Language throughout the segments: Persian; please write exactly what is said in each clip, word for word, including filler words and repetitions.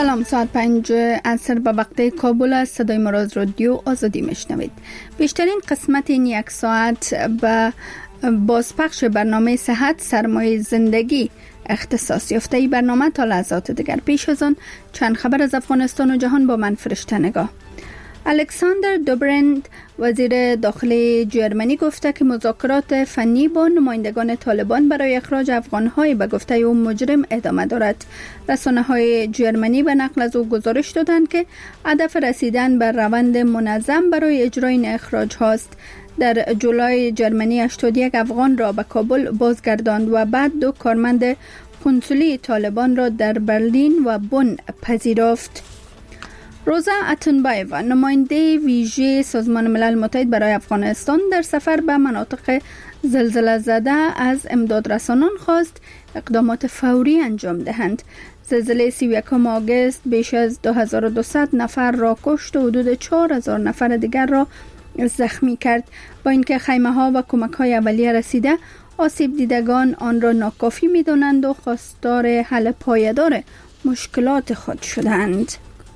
سلام، ساعت پنج عصر به وقت کابل است. صدای ما را از رادیو آزادی میشنوید. بیشترین قسمت این یک ساعت به بازپخش برنامه صحت سرمایه زندگی اختصاص یافته. ای برنامه تا لحظات دیگر. پیش از آن چند خبر از افغانستان و جهان با من فرشته نگاه. الکساندر دوبرند وزیر داخلی جرمنی گفته که مذاکرات فنی با نمایندگان طالبان برای اخراج افغان‌های به گفته او مجرم ادامه دارد. رسانه‌های جرمنی به نقل از او گزارش دادند که هدف رسیدن به روند منظم برای اجرای این اخراج هاست. در جولای جرمنی هشتاد و یک افغان را به کابل بازگرداند و بعد دو کارمند قنسولی طالبان را در برلین و بن پذیرفت. روزا اتنبایو، نماینده ویژه سازمان ملل متحد برای افغانستان، در سفر به مناطق زلزله زده از امدادرسانان خواست اقدامات فوری انجام دهند. زلزله سی و یکم آگوست بیش از دو هزار و دویست نفر را کشت و حدود چهار هزار نفر دیگر را زخمی کرد. با اینکه خیمه ها و کمک های اولیه رسیده، آسیب دیدگان آن را ناکافی می دانند و خواستار حل پایدار مشکلات خود شدند.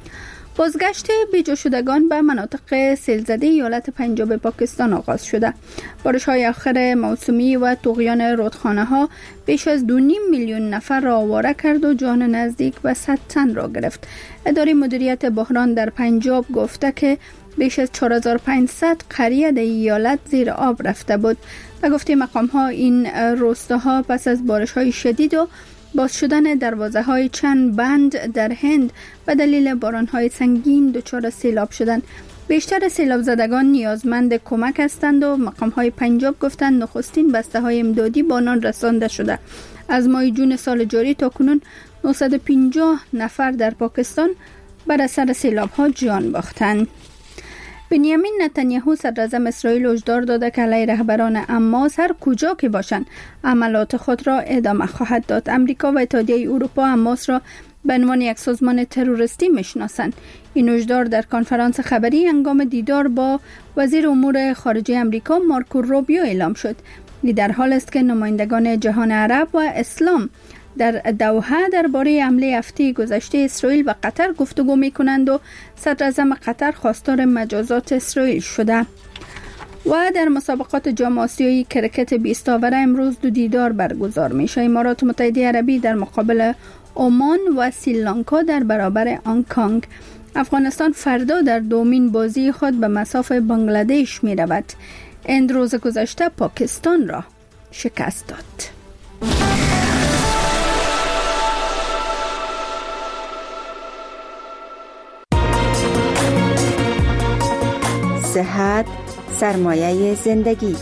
بازگشت بیجا شدگان به مناطق سیلزده ایالت پنجاب پاکستان آغاز شده. بارش‌های آخر موسمی و طغیان رودخانه ها بیش از دو نیم میلیون نفر را آواره کرد و جان نزدیک به صد تن را گرفت. اداره مدیریت بحران در پنجاب گفته که بیش از چهار هزار و پانصد قریه در ایالت زیر آب رفته بود. به گفته مقام ها این روستاها پس از بارش‌های شدید و باز شدن دروازه های چند بند در هند به دلیل باران های سنگین دچار سیلاب شدند. بیشتر سیلاب زدگان نیازمند کمک هستند و مقام های پنجاب گفتند نخستین بسته های امدادی به آنان رسانده شده. از ماه جون سال جاری تا کنون نهصد و پنجاه نفر در پاکستان بر اثر سیلاب ها جان باختند. بنیامین نتانیاهو صدراعظم اسرائیل هشدار داده که علیه رهبران حماس هر کجا که باشند عملات خود را ادامه خواهد داد. امریکا و اتحادیه اروپا حماس را به عنوان یک سازمان تروریستی میشناسند. این هشدار در کنفرانس خبری هنگام دیدار با وزیر امور خارجه امریکا مارکو روبیو اعلام شد. این در حال است که نمایندگان جهان عرب و اسلام در دوحه درباره حمله هفته گذشته اسرائیل و قطر گفتگو می‌کنند و صدراعظم قطر خواستار مجازات اسرائیل شده. و در مسابقات جام آسیایی کرکت بیست آوره امروز دو دیدار برگزار میشه. امارات متحده عربی در مقابل عمان و سریلانکا در برابر هنگ کنگ. افغانستان فردا در دومین بازی خود به مصاف بنگلادش می رود. اند روز گذشته پاکستان را شکست داد. صحت سرمایه زندگی.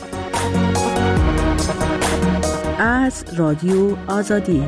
از رادیو آزادی.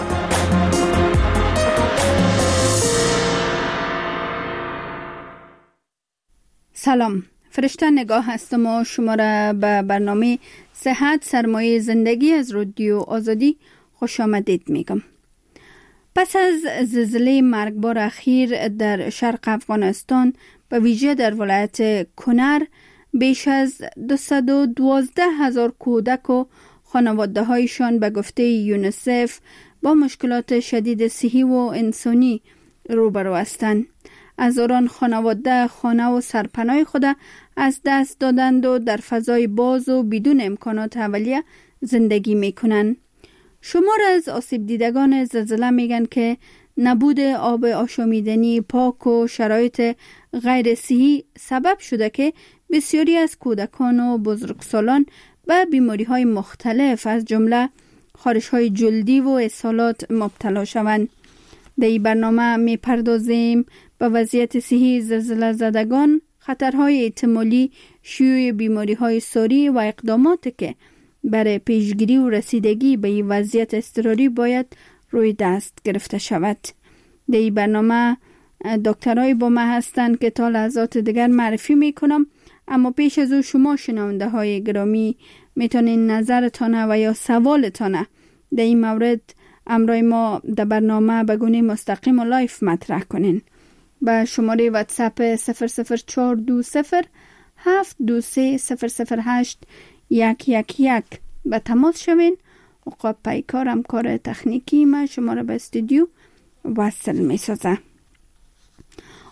سلام، فرشته نگاه هستم و شما را به برنامه صحت سرمایه زندگی از رادیو آزادی خوش آمدید میگم. پس از زلزله مرگبار اخیر در شرق افغانستان به ویژه در ولایت کنر بیش از دویست و دوازده هزار کودک و خانواده هایشان به گفته یونیسف با مشکلات شدید صحی و انسانی روبرو هستند. هزاران خانواده خانه و سرپناه خود از دست دادند و در فضای باز و بدون امکانات اولیه زندگی میکنند. شمار از آسیب دیدگان زلزله میگن که نبود آب آشامیدنی پاک و شرایط غیر صحی سبب شده که بسیاری از کودکان و بزرگسالان به بیماری‌های مختلف از جمله خارش‌های جلدی و اسهالات مبتلا شوند. در این برنامه می‌پردازیم به وضعیت صحی زلزله زدگان، خطرهای احتمالی شیوع بیماری‌های ساری و اقداماتی که برای پیشگیری و رسیدگی به این وضعیت اضطراری باید روی دست گرفته شود. در این برنامه دکترای با ما هستند که تا لحظات دیگر معرفی میکنم، اما پیش از او شما شنونده های گرامی میتونین نظرتان و یا سوالتان در این مورد امرای ما در برنامه به گونه مستقیم و لایف مطرح کنین. به شماره واتساپ صفر صفر چهار دو صفر هفت دو سه صفر صفر هشت یک یک یک به تماس شوین. عقاب پیکار همکار تکنیکی ما شما را به استودیو وصل می سازه.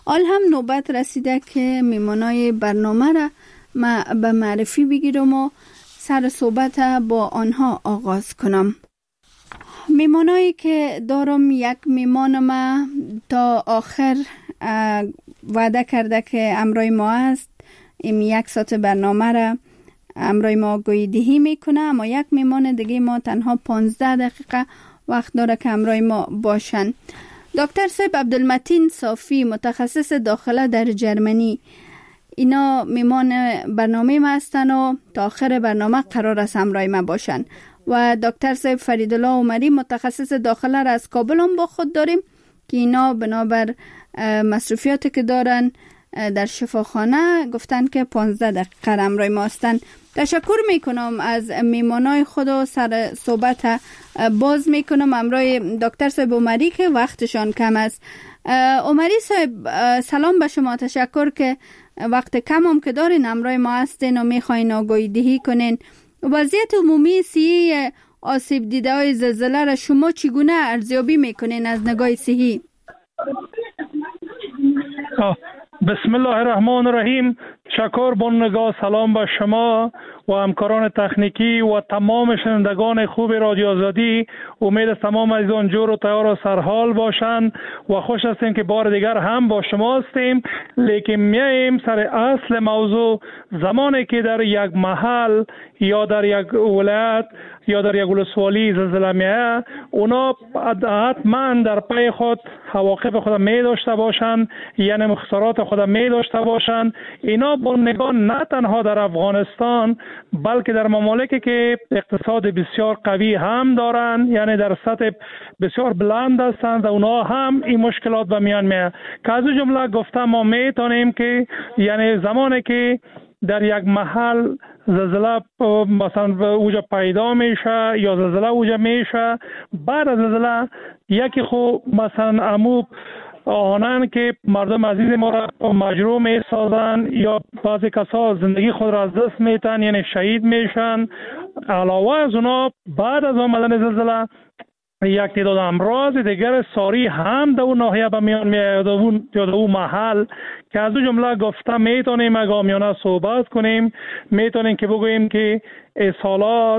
حال هم نوبت رسیده که میمانای برنامه را ما به معرفی بگیرم و سر صحبت با آنها آغاز کنم. میمانایی که دارم، یک میمان ما تا آخر وعده کرده که امرای ما است، این یک ساعت برنامه را امرای ما گویدهی میکنه، اما یک میمان دیگه ما تنها پانزده دقیقه وقت داره که امرای ما باشن. دکتر صاحب عبدالمتین صافی، متخصص داخله در جرمنی، اینا میمان برنامه ما هستن و تا آخر برنامه قرار است امرای ما باشن. و دکتر صاحب فریدالله عمری، متخصص داخله را از کابل هم با خود داریم که اینا بنابر مصروفیاتی که دارن در شفاخانه گفتن که پانزده دقیقه امرای ما هستن. تشکر میکنم از میمانای خود و سر صحبت باز میکنم امرای دکتر صاحب عمری که وقتشان کم است. عمری صاحب سلام به شما، تشکر که وقت کم هم که دارین امرای ما هستین و میخواین آگاهی دهی کنین. وضعیت عمومی صحی آسیب دیده های زلزله را شما چگونه ارزیابی میکنین از نگاه صحی؟ بسم الله الرحمن الرحیم. شکر با نگاه سلام به شما و همکاران تکنیکی و تمام شنوندگان خوب رادیو آزادی. امید تمام عزیزان جور و تیار و سرحال باشند و خوش هستیم که بار دیگر هم با شما هستیم. لیکن میایم سر اصل موضوع. زمانی که در یک محل یا در یک ولایت یا در یک ولسوالی زلزله میاد، اونا حتما در پی خود حواقب خود می داشته باشند، یعنی مختصرات خود می داشته باشند. اینا با نگاه نه تنها در افغانستان بلکه در ممالکی که اقتصاد بسیار قوی هم دارند، یعنی در سطح بسیار بلند هستند، اونا هم این مشکلات به میان میاد. که از جمله گفتم ما میتونیم که یعنی زمانی که در یک محل زلزله مثلا اوجا پیدا میشه یا زلزله اوجا میشه، بعد از زلزله یکی خو مثلا امو آنان که مردم عزیز ما را مجروح می سازن یا بعضی کسا زندگی خود را از دست میتن، یعنی شهید میشن. علاوه از اونا بعد از آمدن زلزله یک تعداد امراض دیگر ساری هم در اون ناحیه به میان میاد یا در اون محل که از اون جمله گفتم میتونیم آگامیانه صحبت کنیم. میتونیم که بگوییم که اسهالات،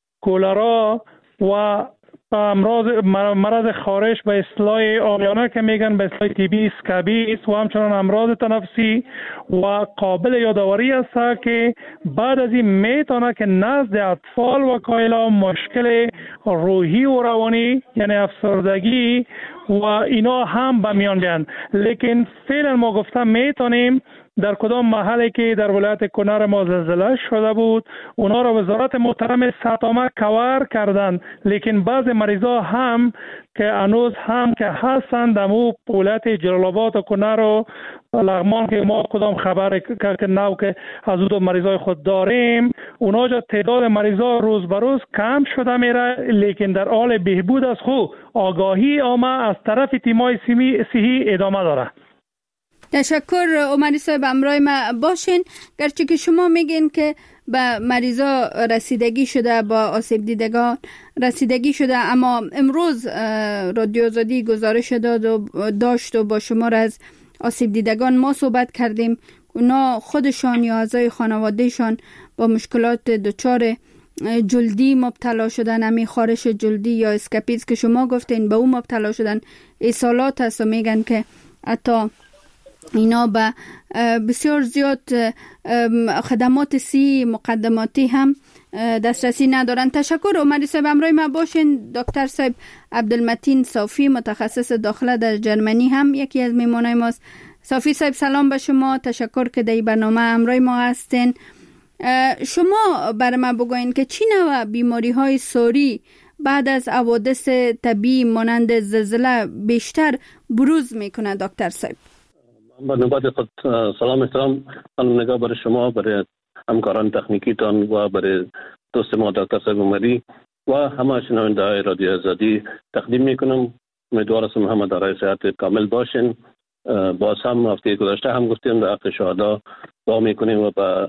کولرا و امراض مرض خارش به اصطلاح عامیانه که میگن به اصطلاح تیبی، اسکابیس و همچنان امراض تنفسی و قابل یادآوری است که بعد از این میتونه که نزد اطفال و کایلا مشکل روحی و روانی یعنی افسردگی و اینا هم به میان بیان. لیکن فعلا ما گفتم میتونیم در کدام محلی که در ولایت کنر ما زلزله شده بود اونا را وزارت محترم ساتامه کور کردند، لیکن بعض مریضا هم که هنوز هم که هستند در ولایت جلال آباد و کنر و لغمان که ما کدام خبر که نو که از دو مریضای خود داریم، اونا جا تعداد مریضا روز به روز کم شده میره، لیکن در حال بهبود از خود آگاهی عامه از طرف تیمای صحی ادامه داره. تشکر عمری صاحب، امرای ما باشین. گرچه که شما میگین که به مریضا رسیدگی شده، با آسیب دیدگان رسیدگی شده، اما امروز رادیو آزادی گزارش داد و داشت و با شما از آسیب دیدگان ما صحبت کردیم. اونا خودشان یا اعضای خانوادهشان با مشکلات دچار جلدی مبتلا شدن، همین خارش جلدی یا اسکاپیز که شما گفتین به اون مبتلا شدن. ایصالات هست و میگن که حتی اینا به بسیار زیاد خدمات سی مقدماتی هم دسترسی ندارن. تشکر عمری صاحب، امروی ما باشین. دکتر صاحب عبدالمتین صافی، متخصص داخله در جرمنی، هم یکی از میمانای ماست. صافی صاحب سلام به شما، تشکر که در برنامه امروی ما هستین. شما برای ما بگوین که چی نوع بیماری های ساری بعد از حوادث طبیعی مانند زلزله بیشتر بروز میکنه دکتر صاحب؟ با نوبت خود سلام احترام خانم نگاه برای شما، برای همکاران تکنیکیتان و برای دوست ما دکتر صاحب عمری و همه شنونده های رادیو آزادی تقدیم میکنم. امیدوار هستم همه دارای صحت کامل باشین. باز هم هفته گذشته هم گفتیم در حق شهدا دعا میکنیم و با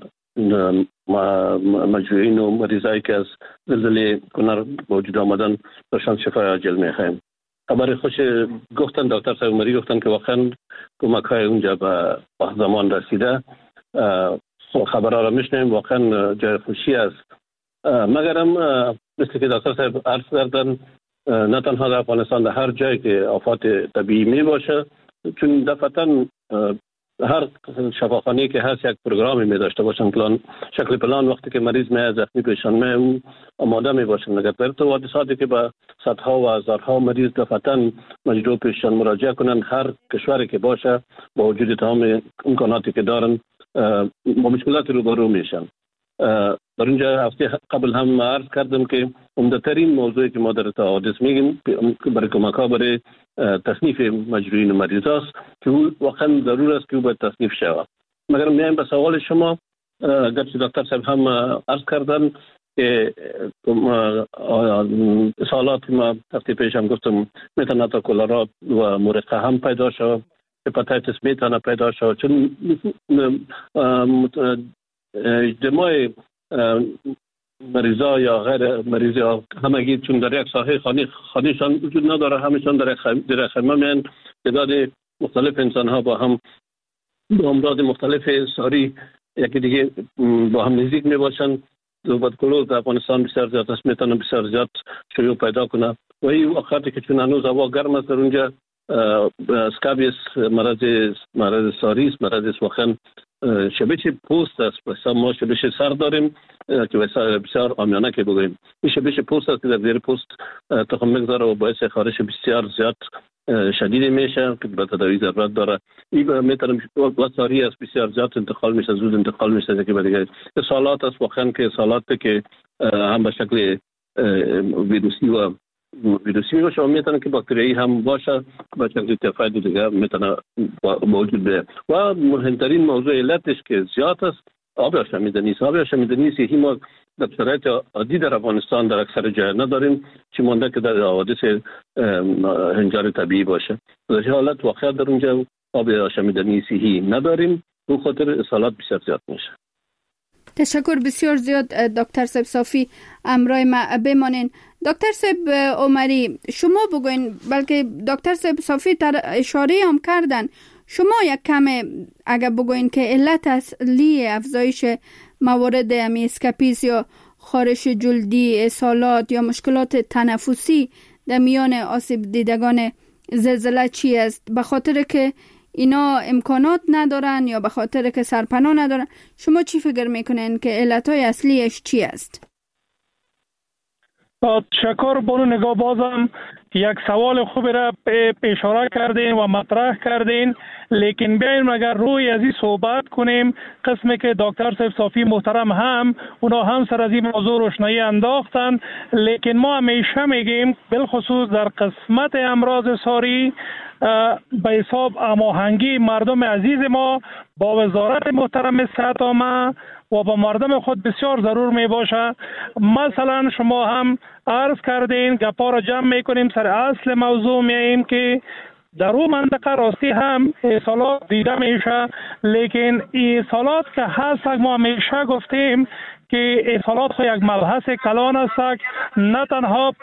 مجروحین و مریضایی که از زلزله کنر به وجود آمدن برشان شفای عاجل میخوایم. خبر خوش گفتن دکتر صاحب عمری گفتن که واقعا کمک های اونجا به زمان رسیده. خبرها را میشنیم، واقعا جای خوشی است. مگرم مثل که دکتر صاحب عرض کردن نه تنها در افغانستان، در هر جایی که آفات طبیعی می باشه، چون دفعتا هر شفاخانه که هست یک پروگرامی می داشته باشن، پلان شکل پلان وقتی که مریض می زخمی پیشان می اون آماده می باشن. اگر در تو حادثاتی که با صدها و هزارها مریض دفعتا مجبور پیشان مراجعه کنن، هر کشوری که باشه با وجود تمام امکاناتی که دارن با مشکلات روبرو میشن. در اینجا هفته قبل هم عرض کردم که عمده‌ترین موضوعی که ما در حوادث میگیم برای کمک ها برای تصنیف مجروحین و مریض است که واقعا ضرور است که او باید تصنیف شود. مگر میایم به سوال شما، گرچه دکتر صاحب هم عرض کردن که سوالات ما هفته پیش هم گفتم میتونه تا کلرا و مرقه هم پیدا شود، هپاتیتس میتونه پیدا شود، چون اجتماع مریضا یا غیر مریضا همگی چون در یک ساحه خانه خانهشان وجود نداره، همیشان در در خیمه میان، تعداد مختلف انسان ها با هم با امراض مختلف ساری یکی دیگه با هم نزدیک می باشن. توبرکلوز در افغانستان بسیار زیاد است، میتونه بسیار زیاد شیوع پیدا کنه و این وقتی که چون هنوز هوا گرم است در اونجا، اسکابیس مرض مرض ساری است، مرض واقعا شبیه پوست است. مثلا ما شبیه سر داریم که بسیار عامیانه که بگوییم، این شبیه پوست است که در زیر پوست تخم میگذاره و باعث خارش بسیار زیاد شدید میشه که به تداوی ضرورت داره. این میتونه وساری است، بسیار زیاد انتقال میشه، زود انتقال میشه که دیگه سالات است، واقعا که سالات که هم به شکل ویروسی و ویروسی باشه و میتونه که باکتریایی هم باشه، با شکل تیفاید دیگه میتونه موجود بشه. و مهمترین موضوع علتش که زیاد است آب آشامیدنی است. آب آشامیدنی است که ما در شرایط عادی در افغانستان در اکثر جای نداریم، چه مانده که در حوادث هنجار طبیعی باشه. در حالت واقعا در اونجا آب آشامیدنی صحی نداریم، به خاطر اصالات بسیار زیاد میشه. تشکر بسیار زیاد دکتر صاحب صافی، امرای ما بمانین. دکتر صاحب عمری شما بگوین، بلکه دکتر صاحب صافی تر اشاره هم کردن، شما یک کم اگر بگوین که علت اصلی افزایش موارد امی اسکاپیس یا خارش جلدی، اسهالات یا مشکلات تنفسی در میان آسیب دیدگان زلزله چی است؟ به خاطر که اینا امکانات ندارن یا به خاطر که سرپناه ندارن؟ شما چی فکر میکنین که علتهای اصلیش چی است؟ تشکر. بانو نگاه بازم یک سوال خوبی را اشاره کردین و مطرح کردین، لیکن بیایم اگر روی از این صحبت کنیم، قسمی که دکتر صاحب صافی محترم هم اونا هم سر از این موضوع روشنایی انداختن، لیکن ما همیشه میگیم بالخصوص در قسمت امراض ساری به حساب هماهنگی مردم عزیز ما با وزارت محترم صحت عامه و با مردم خود بسیار ضرور می باشه. مثلا شما هم عرض کردین، گپا را جمع میکنیم، سر اصل موضوع میاییم که در اون منطقه راستی هم اصالات دیده میشه، لیکن اصالات که هست ما همیشه گفتیم که اصالات خو یک مبحث کلان است، نه تنها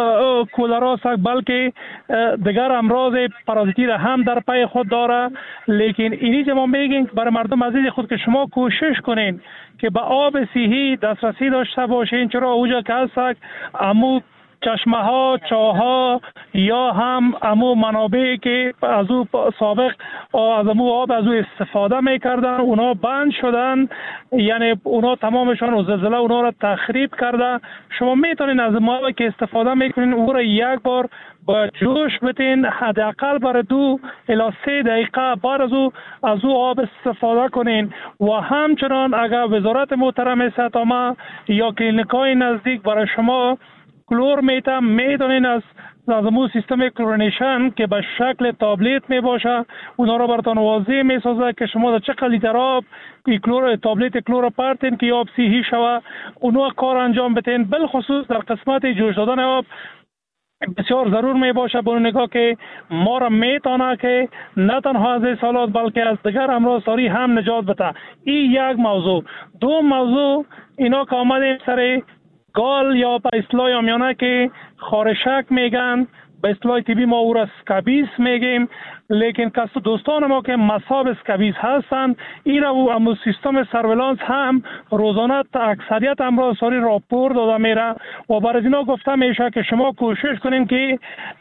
کولرا است بلکه دیگر امراض پارازیتی را هم در پی خود داره. لیکن اینی که ما میگیم برای مردم عزیز خود که شما کوشش کنین که به آب صحی دسترسی داشته باشین، چرا اوجا که هست امو چشمه ها، چاه ها یا هم امو منابعی که از او سابق از امو آب از او استفاده میکردن اونا بند شدن، یعنی اونا تمامشان و زلزله اونا را تخریب کرده. شما میتونین از ما که استفاده میکنین او را یک بار با جوش بتین، حداقل برای دو الی سه دقیقه بعد از او از او آب استفاده کنین. و همچنان اگر وزارت محترم صحت عامه یا کلینیکای نزدیک برای شما کلور میتم میدونین از لازمو سیستم کلورینیشن که به شکل تابلت می باشه، اونا رو براتون واضح می سازه که شما در چقدر لیتر آب کلور تابلت کلور پارتین که آب صحی شوه اونا کار انجام بتین. بالخصوص در قسمت جوش دادن آب بسیار ضرور می باشه به نگاه که ما را میتونه که نه تنها از اصالات بلکه از دیگر امراض ساری هم نجات بده. این یک موضوع. دو موضوع اینا که آمدیم سر گال یا به اصطلاح عامیانه که خارشک میگن، به اصطلاح طبی ما او را اسکابیس میگیم، لیکن کس دوستان ما که مصاب اسکابیس هستند این را و امو سیستم سرویلانس هم روزانه اکثریت امراض ساری راپور داده میره و برای اینا گفته میشه که شما کوشش کنین که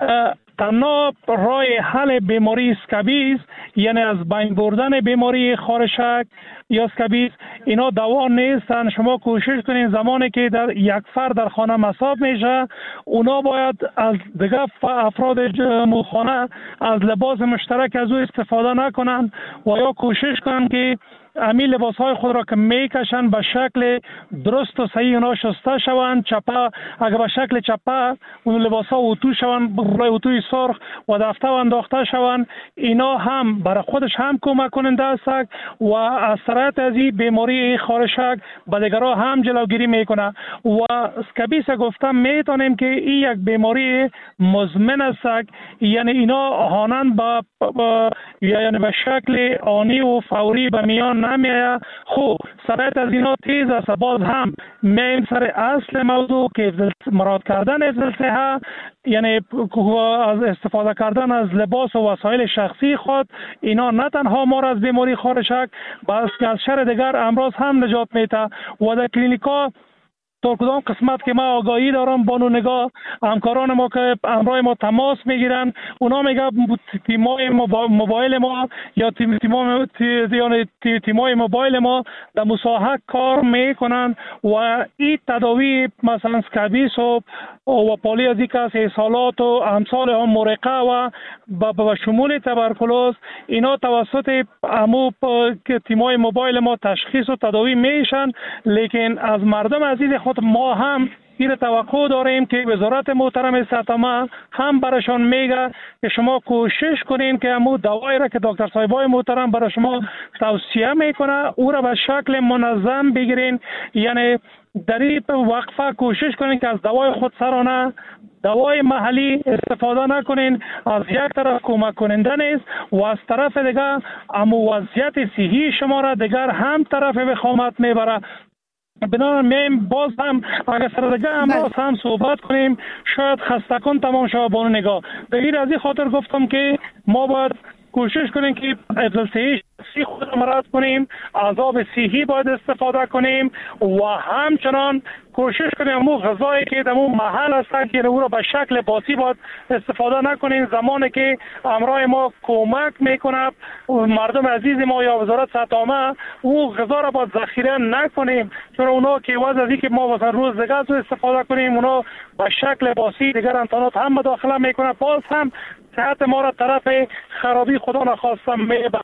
تنها راه حل بیماری اسکابیس یعنی از بین بردن بیماری خارشک یا اسکابیس اینا دوا نیستن. شما کوشش کنین زمانی که در یک فرد در خانه مصاب میشه اونا باید از دیگه افراد خانه از لباس مشترک از او استفاده نکنن و یا کوشش کنن که امی لباس های خود را که میکشن به شکل درست و صحیح اونا شسته شوند. چپه اگر به شکل چپه اون لباس ها اتو شوند برای اتوی سرخ و دفته و انداخته شوند، اینا هم برای خودش هم کمک کننده است و از سرایت از این بیماری خارشک به دیگرها هم جلوگیری میکنه. و اسکابیس گفتم میتونیم که این یک بیماری مزمن است، یعنی اینا آنن با, با یعنی به شکل آنی و فوری به میان نمیه. خوب سرایت از اینا تیز است. باز هم میم سر اصل موضوع که مراد کردن زلزله، یعنی از استفاده کردن از لباس و وسایل شخصی خود، اینا نه تنها ما را از بیماری خارشک بلکه از شر دیگر امراض هم نجات میده. و در کلینیکا تا کدام قسمت که ما آگاهی دارم بانو نگاه همکاران ما که همراه ما تماس میگیرن اونا میگن تیمای موبایل ما یا تیم تیمای تیمای موبایل ما در مساحت کار میکنن و این تداوی مثلا اسکابیس و و پالیازیکاس اسهالات و امثال هم مرقه و به شمول تبرکلوز اینا توسط امو تیمای موبایل ما تشخیص و تداوی میشن. لیکن از مردم عزیز خود ما هم این توقع داریم که وزارت محترم ساتما هم برایشان میگه که شما کوشش کنین که امو دوایی را که دکتر صاحبای محترم برای شما توصیه میکنه او را به شکل منظم بگیرین. یعنی در این وقفه کوشش کنین که از دوای خود سرانه دوای محلی استفاده نکنین. از یک طرف کمک کننده نیست و از طرف دیگر امو وضعیت صحی شما را دیگر هم طرف وخامت میبره. بنابراین میم باز هم اگر سردگه امراض هم صحبت کنیم شاید خستکن تمام شود بانو نگاه. دقیق از این خاطر گفتم که ما باید کوشش کنیم که افضل صحی خود را مراعات کنیم، از آب صحی باید استفاده کنیم و همچنان کوشش کنیم امو غذایی که در اون محل هست که او را به شکل باسی باید استفاده نکنیم. زمانی که امرای ما کمک میکنه مردم عزیز ما یا وزارت ساتما او غذا را باید ذخیره نکنیم، چون اونا که وضع از که ما واسه روز دیگه از استفاده کنیم اونا به شکل باسی دیگر امکانات هم مداخله میکنه، باز هم صحت ما را طرف خرابی خدا نخواستم میبر.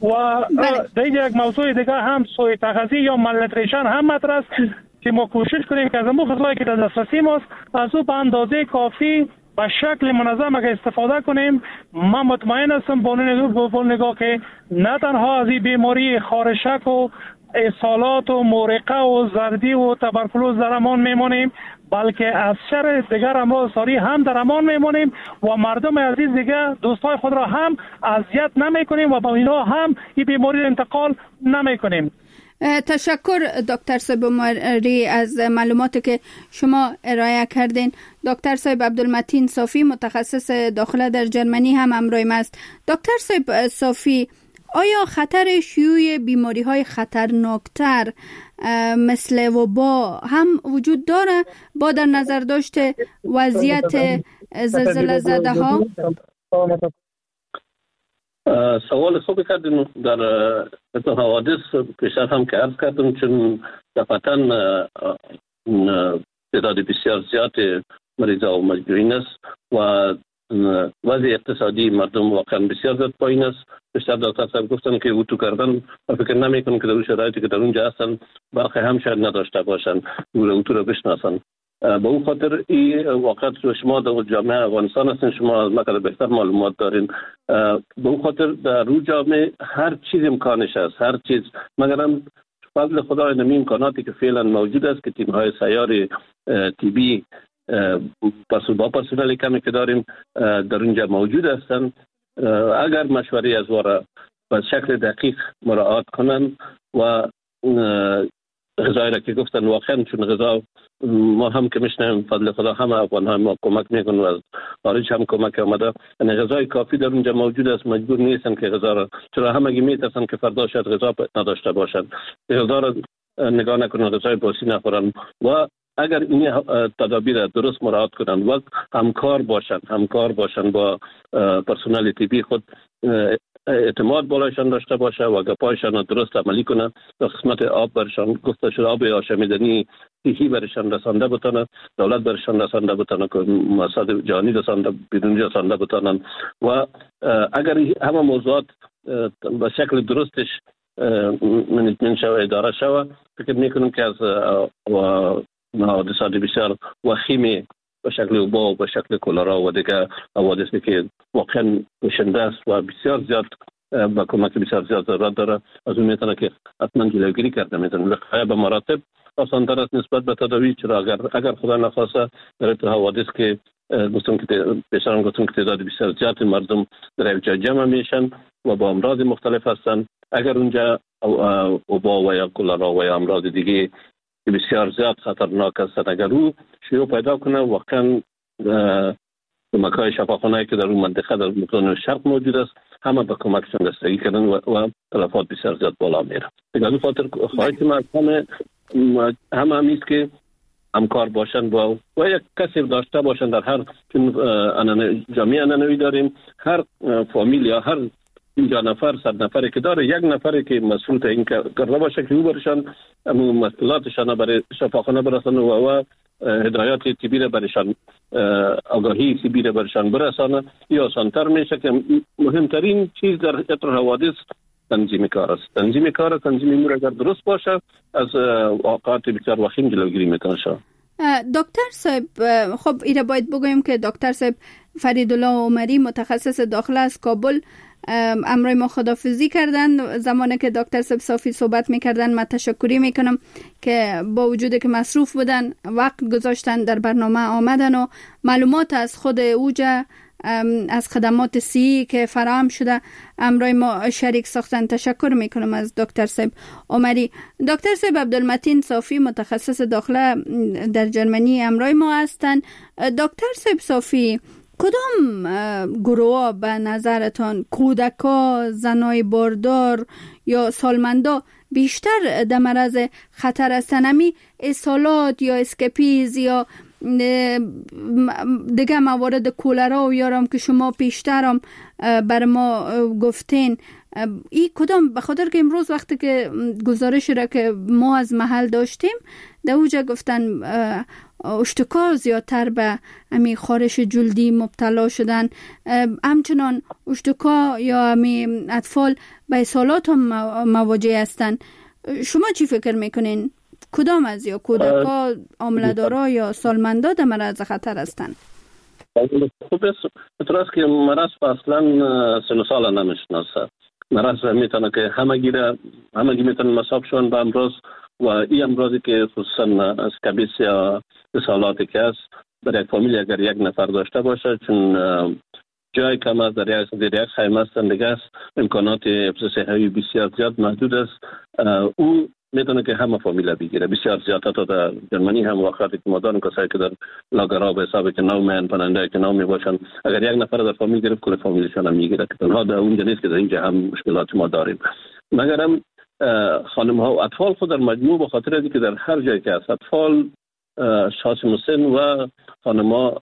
و دیگه یک موضوع دیگه هم سوی تغذیه یا مالنوتریشن هم مطرح است که ما کوشش کنیم که از اون غذایی که در دسترسی ماست از او به اندازه کافی به شکل منظم اگر استفاده کنیم. من مطمئن هستم با نگاه که نه تنها از این بیماری خارشک و اسهالات و مرقه و زردی و تبرکلوز در امان میمانیم، بلکه از شر دیگر امراض ساری هم در امان میمانیم و مردم عزیز دیگر دوستای خود را هم اذیت نمی کنیم و با اینا هم این بیماری انتقال نمی کنیم. تشکر دکتر صاحب عمری از معلوماتی که شما ارائه کردین. دکتر صاحب عبدالمتین صافی متخصص داخله در جرمنی هم همراه ما است. دکتر صاحب صافی، آیا خطر شیوع بیماری های خطرناکتر مثل وبا هم وجود داره با در نظر داشته وضعیت زلزله زده ها؟ سوال خوبی کردیم. در اتو حوادث پیشتر هم که عرض کردم چون دفعتا تعداد بسیار زیاد مریضا و مجموعین است و وضع اقتصادی مردم واقعا بسیار زیاد پایین است. بیشتر دکتر صاحب گفتن که اتو کردن و فکر نمی کنم که در اون شرایطی که در اونجا هستن باقی هم شاید نداشته باشن اتو رو بشناسن. به اون خاطر این واقعا شما در جامعه افغانستان هستین، شما مقدار بهتر معلومات دارین. به اون خاطر در روی جامعه هر چیز امکانش است، هر چیز، مگر هم فضل خدا نمی امکاناتی که فعلا موجود است که تیم های سیار تیبی با پرسنل کمی که داریم در اونجا موجود هستند. اگر مشوره از وارا به شکل دقیق مراعات کنن و غذایی را که گفتن واقعا چون غذا ما هم که میشنیم فضل خدا همه افغان ها ما کمک میکنن و از خارج هم کمک آمده. یعنی غذای کافی در اونجا موجود است، مجبور نیستن که غذا را، چرا همگی میترسن که فردا شاید غذا نداشته باشن، غذا را نگاه نکنن، غذای باسی نخورن و اگر این تدابیر درست مراعات کنن و همکار باشن همکار باشن با پرسنل طبی خود، اعتماد بالایشان داشته باشه و گپایشان درست عملی کنن، در قسمت آب برشان گفته شده آب آشامیدنی صحی برشان رسانده بتانه، دولت برشان رسانده بتانه که مؤسسات جهانی رسانده بیرونی رسانده بتانن و اگر همه موضوعات به شکل درستش منیجمنت شوه، اداره شوه، فکر میکنم که از حوادثات بسیار وخیمی به شکل وبا و به شکل کلرا و دیگه حوادثی که واقعا کشنده است و بسیار زیاد با کمک بسیار زیاد ضرورت داره، از اون میتونه که حتما جلوگیری کرده میتونه. وقایع به مراتب آسان‌تر است نسبت به تداوی، چرا اگر اگر خدا نخواسته در تو حوادث که گفتم که بیشتر گفتم که تعداد بسیار زیاد مردم در یک جای جمع میشن و با امراض مختلف هستن، اگر اونجا وبا و یا کلرا و یا امراض دیگه بسیار زیاد خطرناک است، اگر او شیوع پیدا کنه واقعا کمک‌های شفاخانه‌ای که در اون منطقه در مکان شرق موجود است همه به کمکشان دستگی کردن و, و تلفات بسیار زیاد بالا میره. به خاطر خواهش ما همه همه همیست که همکار باشن و و یک کسی داشته باشن در هر چون جامعه انانوی داریم، هر فامیل یا هر اینجا نفر صد نفری که داره یک نفری که مسئول این کرده باشه که او برشان مسئولاتشان برای شفاخانه برسن و و هدایات طبی برشان آگاهی طبی برشان برسانه یا آسان‌تر میشه که مهمترین چیز در اطر حوادث تنظیم کار است. تنظیم کار تنظیم امور اگر درست باشه از واقعات بسیار وخیم جلوگیری میکنه. دکتر صاحب خب ایره باید بگویم که دکتر صاحب فریدالله عمری متخصص داخله از کابل امروی ما خدافزی کردن. زمانی که دکتر صاحب صافی صحبت میکردن من تشکری میکنم که با وجود که مصروف بودن وقت گذاشتن در برنامه آمدن و معلومات از خود اوجا از خدمات سی که فراهم شده امروی ما شریک ساختن. تشکر میکنم از دکتر صاحب عمری. دکتر صاحب عبدالمتین صافی متخصص داخله در جرمنی امروی ما هستند. دکتر صاحب صافی، کدام گروه به نظرتان، کودکا، زنای باردار یا سالمندا بیشتر در معرض خطر هستند؟ امی اسهالات یا اسکپیز یا دیگه موارد کولرا و یارم که شما پیشترم بر ما گفتین، ای کدام؟ بخاطر که امروز وقتی که گزارش را که ما از محل داشتیم در اوجا گفتن اشتکا زیادتر به امی خارش جلدی مبتلا شدن، همچنان اشتکا یا امی اطفال به اسهالات هم مواجه هستن. شما چی فکر میکنین؟ کدام از یا کودکا، عامله‌دارا یا سالمندا در معرض خطر هستند؟ خوب است. اعتراض که مرض اصلا سن و سال نمیشناسه. مرض میتونه که همگی را همگی میتونه مصاب شون به امراض و این امراضی که خصوصا اسکابیس یا اسهالاتی که است در یک فامیل اگر یک نفر داشته باشه، چون جای کم است، در یک در یک خیمه زندگی است، امکانات حفظ صحی بسیار زیاد محدود است، او میتونه که همه فامیل بگیره. بسیار زیاد تا در جرمنی هم واقعاتی که ما داریم کسایی که در لاگرها به حساب که نو من پناهنده که نو میباشن، اگر یک نفر در فامیل گرفت کل فامیلشون هم میگیره که تنها در اونجا نیست که در اینجا هم مشکلات ما داریم. مگر هم خانم ها و اطفال خود در مجموع به خاطر اینکه که در هر جایی که هست اطفال، شخص مسن و خانم ها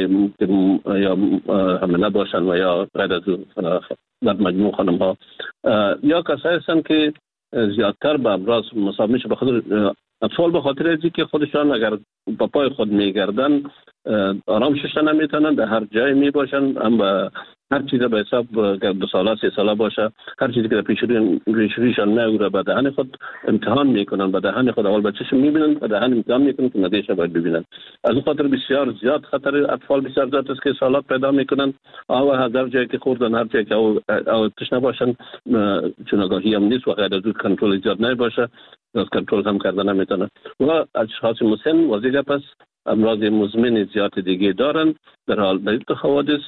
یا حامله باشن و یا غیر از در مجموع خانم ها یا کسایی هستن که زیادتر به امراض مصاب میشه. به خاطر اطفال به خاطر اینکه که خودشان اگر با پای خود میگردن آرام ششتن نمیتونن، در هر جای میباشن، هم به هر چیز به حساب دو ساله سه ساله باشه هر چیزی که در پیشرویشان میگوره به دهن خود امتحان میکنن، به دهن خود اول بچه‌شون میبینن، به دهن امتحان میکنن که نتیجه باید ببینن. از اون خاطر بسیار زیاد خطر اطفال بسیار زیاد است که سالات پیدا میکنن. آوا هر جایی که خوردن، هر جایی که او تشنه باشن، چون آگاهی هم نیست و غیر از اون کنترل زیاد نباشه، از کنترل هم کردن نمیتونه. و اشخاص مسن وزیگه پس امراض مزمن زیاد دیگه دارن در حال برید حوادث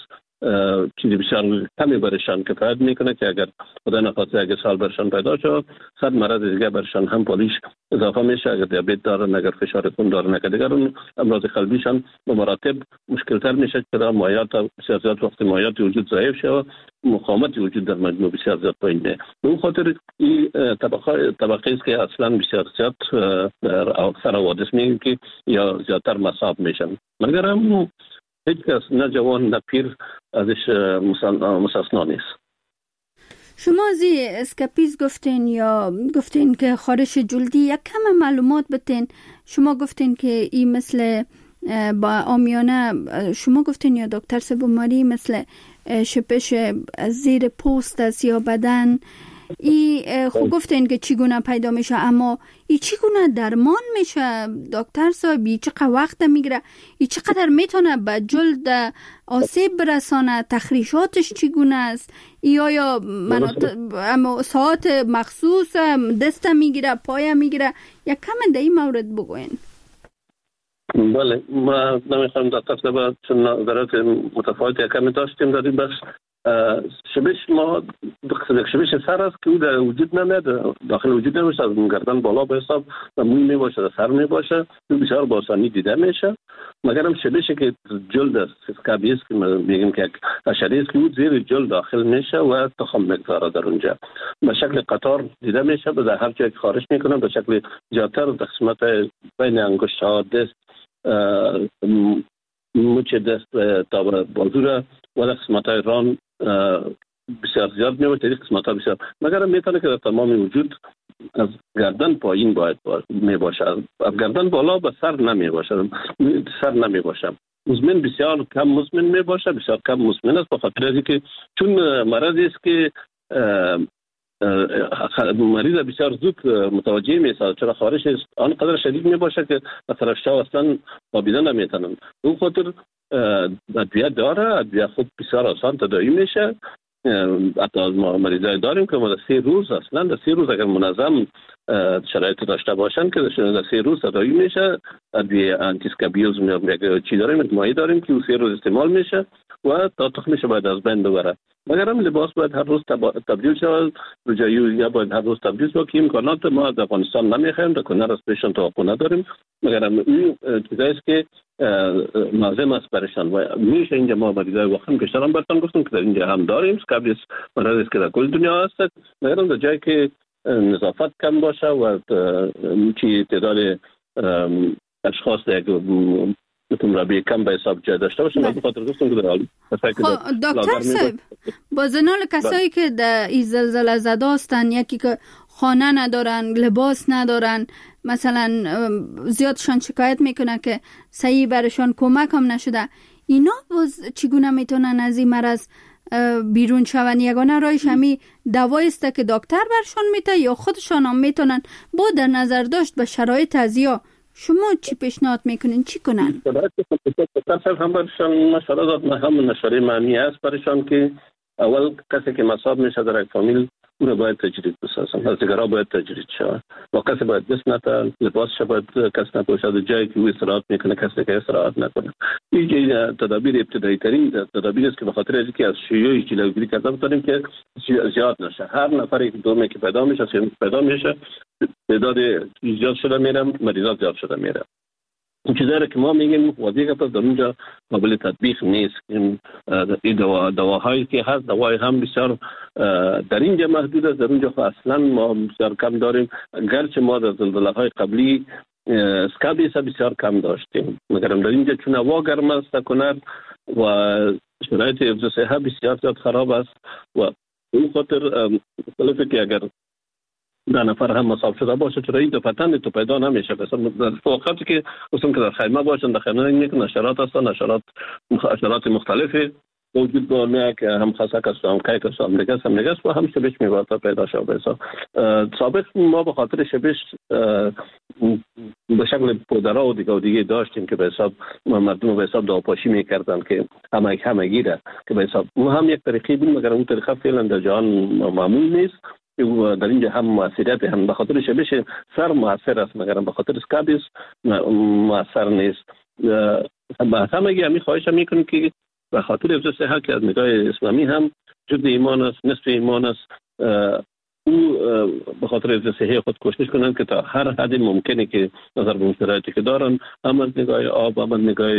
چیزی بسیار کمی برشان کفایت میکنه که اگر خدا نخواسته اگر سال برشان پیدا شد صد مرض دیگه برشان هم پالیش اضافه میشه. اگر دیابت دارن، اگر فشار خون دارن، اگر دیگر اون امراض قلبیشان به مراتب مشکل تر میشه که مایات بسیار زیاد وقت مایات وجود ضعیف شه و مقاومت وجود در مجموع بسیار زیاد پایین میاد. به اون خاطر این طبقه طبقه است که اصلا بسیار زیاد در اکثر حوادث میگیم که یا زیادتر مصاب میشن، مگر هم هیچ کس نه جوان نه پیر ازش مستثنا نیست. شما زی اسکاپیز گفتین یا گفتین که خارش جلدی، یک کم معلومات بتین. شما گفتین که این مثل با آمیانه، شما گفتین یا دکتر سبوماری مثل شپش زیر پوست است یا بدن، ای خوب گفتین که چگونه پیدا میشه، اما ای چگونه درمان میشه دکتر صاحب؟ ای چقدر وقت میگیره؟ ای چقدر میتونه به جلد آسیب برسانه؟ تخریشاتش چگونه است؟ ای آیا مناطق ساعت مخصوص دست میگیره، پای میگیره؟ یک کم در این مورد بگوین. بله، ما نمیخوایم دکتر صاحب چون نظرات متفاوت یکمی داشتیم در این بخش. شبش ما شبش سر است که او در وجود نمیاد، داخل وجود نمیشه، از گردن بالا به حساب و موی می باشه، سر می باشه، او بسیار با آسانی دیده میشه. مگر هم شبشی که جلد است، اسکابیس که میگیم که حشره است که او زیر جلد داخل میشه و تخم میگذاره در اونجا، به شکل قطار دیده میشه، به هر جایی خارج میکنه به شکل زیادتر در قسمت بین انگشت ها، دست، مچ دست تا بازو و در قسمت های ران بسیار زیاد میشه، در قسمت ها بسیار، مگر میتونه که در تمام وجود از گردن پایین باید می باشه، از گردن بالا به سر نمی باشه، سر نمی باشه. مزمن بسیار کم مزمن می باشه، بسیار کم مزمن است، بخاطر از اینکه چون مرضی است که مریض بسیار زود متوجه میشه، چرا خارش آنقدر شدید می باشه که طرفشا اصلا خوابیده نمیتونن. اون خاطر ادویه داره، ادویه خود بسیار آسان تداوی میشه. حتی ما مریضای داریم که ما در سه روز اصلا در سه روز اگر منظم شرایط داشته باشن که در سه روز تداوی میشه. ادویه آنتی اسکابیوز میگه چی داریم، مایع داریم که سه روز استعمال میشه و تا تخمش باید از بین ببره. مگر هم لباس باید هر روز تبدیل شود، رجایی یا باید هر روز تبدیل شود که امکانات ما از افغانستان نمیخوایم، در کنار اسپیشن توقع نداریم. مگر هم این چیزایی است که لازم است برشان و میشه اینجا ما مریضای واقعا کشتران برتان گفتم که در اینجا هم داریم. اسکابیس مرض است که در کل دنیا هست، مگر هم در جایی که نظافت کم باشه و چی تعداد اشخاص در رابطه کم به حساب جای داشته باشیم. از خاطر گفتم که در حالی دکتر صاحب با زنال کسایی که در این زلزله زده هستن، یکی که خانه ندارن، لباس ندارن، مثلا زیادشان شکایت میکنه که صحیح برشان کمک هم نشده، اینا باز چگونه میتونن از این مرض بیرون شون؟ یگانه رایش همی دوایی است که دکتر برشان میده یا خودشان هم میتونن با در نظر داشت به شرایط ازیا؟ شما چی پیشنهاد میکنین چی کنن؟ دکتر هم برشان مشوره داد، هم نشاره معنی است برشان که اول کسی که مصاب میشه در یک فامیل او را باید تجرید بسازن، از دیگرها باید تجرید شود و کسی باید دست نتن، لباسش باید کسی نپوشد، جایی که او استراحت میکنه کسی که استراحت نکنه. این تدابیر ابتدایی ترین تدابیر است که به خاطر از اینکه از شیوع جلوگیری کرده بتونیم که زیاد نشه. هر نفری که دومی که پیدا میشه سیم پیدا میشه تعداد زیاد شده میره، مریضات زیاد شده میره. این چیزایی که ما میگیم واضحه که در اونجا قابل تطبیق نیست. این دوا دواهایی که هست دوای هم بسیار در اینجا محدود است، در اونجا اصلا ما بسیار کم داریم. گرچه ما در زلزله‌های قبلی اسکابیس بسیار کم داشتیم، مگر در اینجا چون هوا گرم است کنار و شرایط حفظ صحت بسیار زیاد خراب است و این خاطر مختلفه که اگر در نفر هم مصاب شده باشه چرا این دو پتن تو پیدا نمیشه. مثلا در وقتی که اصلا که در خیمه باشن، در خیمه میگن نشرات هستن، نشرات نشرات مختلفی وجود داره که هم خاصه است، هم کیک است، هم دیگه است، هم دیگه است و هم شبش میواد پیدا شده بسا. سابق ما به خاطر شبش به شکل پودرها و دیگه و دیگه داشتیم که به حساب مردم به حساب داپاشی میکردن که همه همه گیره که به حساب اون هم یک طریقی بود، مگر اون طریقه فعلا در جهان معمول نیست. در اینجا هم موثریت هم به خاطر شبش سر موثر است، مگر به خاطر اسکابیس موثر نیست. همه همین خواهش میکنیم که و خاطر حفظ صحت که از نگاه اسلامی هم جزء ایمان است، نصف ایمان است. او به خاطر حفظ صحت خود کوشش کنند که تا هر حد ممکنه که نظر به شرایطی که دارن، هم از نگاه آب، هم از نگاه